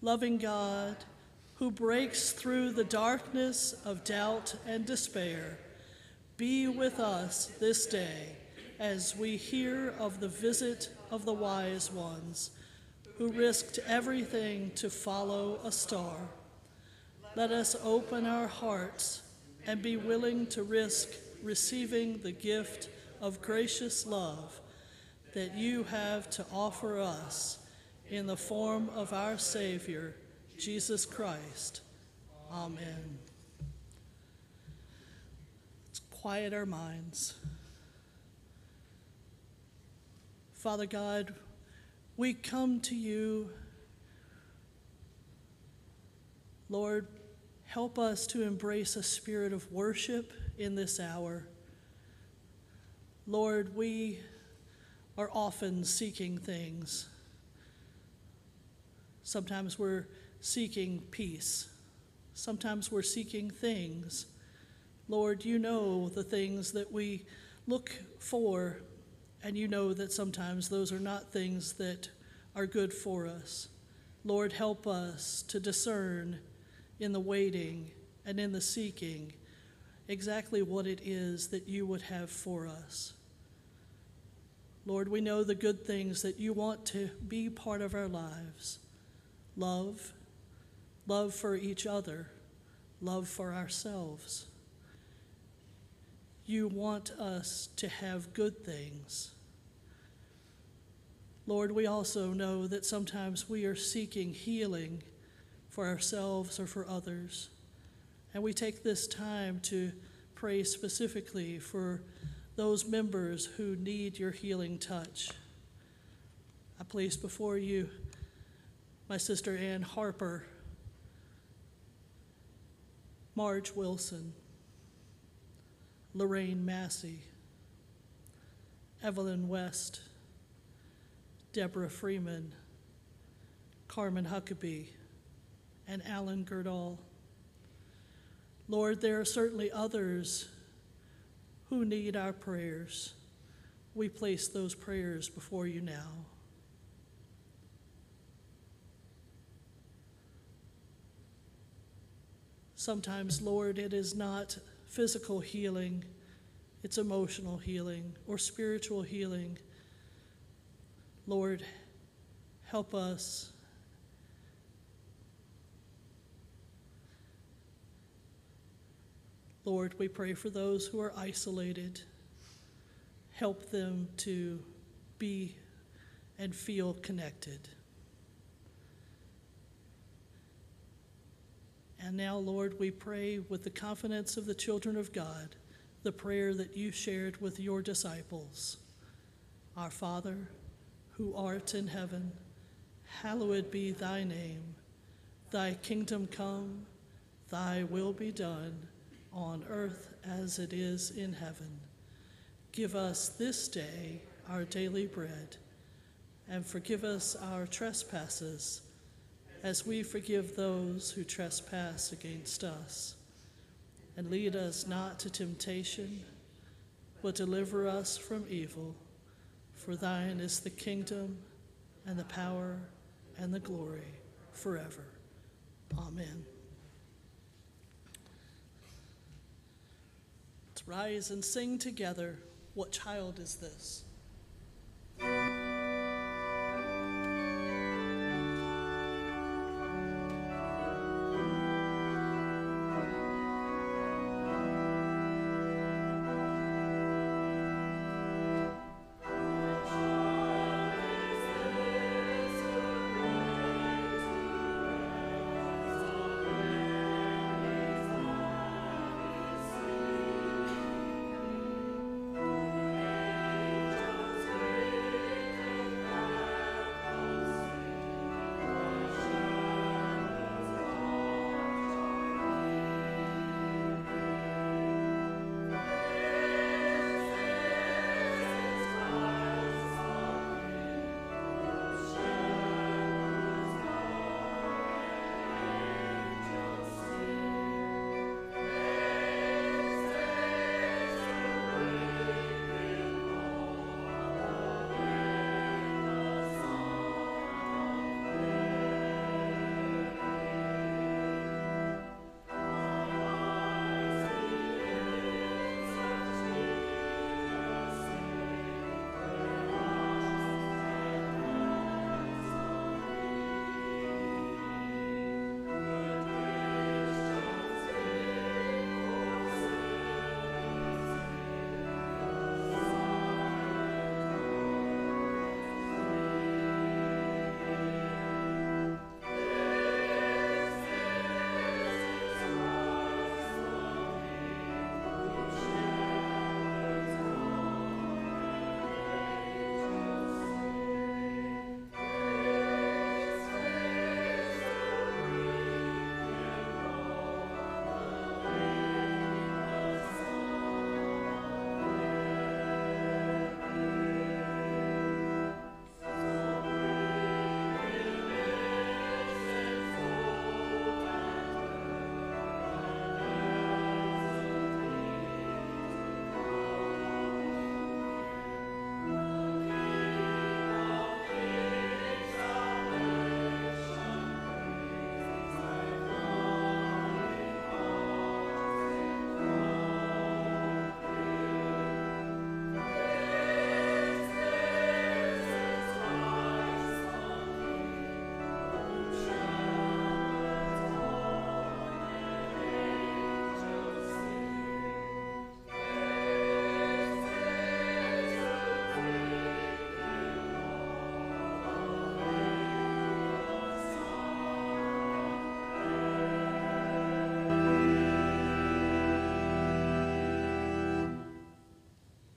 loving God, who breaks through the darkness of doubt and despair, be with us this day as we hear of the visit of the wise ones who risked everything to follow a star. Let us open our hearts and be willing to risk receiving the gift of gracious love that you have to offer us in the form of our Savior, Jesus Christ. Amen. Let's quiet our minds. Father God, we come to you. Lord, help us to embrace a spirit of worship in this hour. Lord, we are often seeking things. Sometimes we're seeking peace. Sometimes we're seeking things. Lord, you know the things that we look for, and you know that sometimes those are not things that are good for us. Lord, help us to discern in the waiting and in the seeking exactly what it is that you would have for us. Lord, we know the good things that you want to be part of our lives. Love for each other, love for ourselves. You want us to have good things. Lord, we also know that sometimes we are seeking healing for ourselves or for others. And we take this time to pray specifically for those members who need your healing touch. I place before you my sister Ann Harper, Marge Wilson, Lorraine Massey, Evelyn West, Deborah Freeman, Carmen Huckabee, and Alan Girdall. Lord, there are certainly others who need our prayers. We place those prayers before you now. Sometimes, Lord, it is not physical healing, it's emotional healing or spiritual healing. Lord, help us. Lord, we pray for those who are isolated. Help them to be and feel connected. And now, Lord, we pray with the confidence of the children of God, the prayer that you shared with your disciples. Our Father, who art in heaven, hallowed be thy name. Thy kingdom come, thy will be done, on earth as it is in heaven. Give us this day our daily bread, and forgive us our trespasses, as we forgive those who trespass against us. And lead us not to temptation, but deliver us from evil. For thine is the kingdom, and the power, and the glory, forever. Amen. Let's rise and sing together, What Child Is This?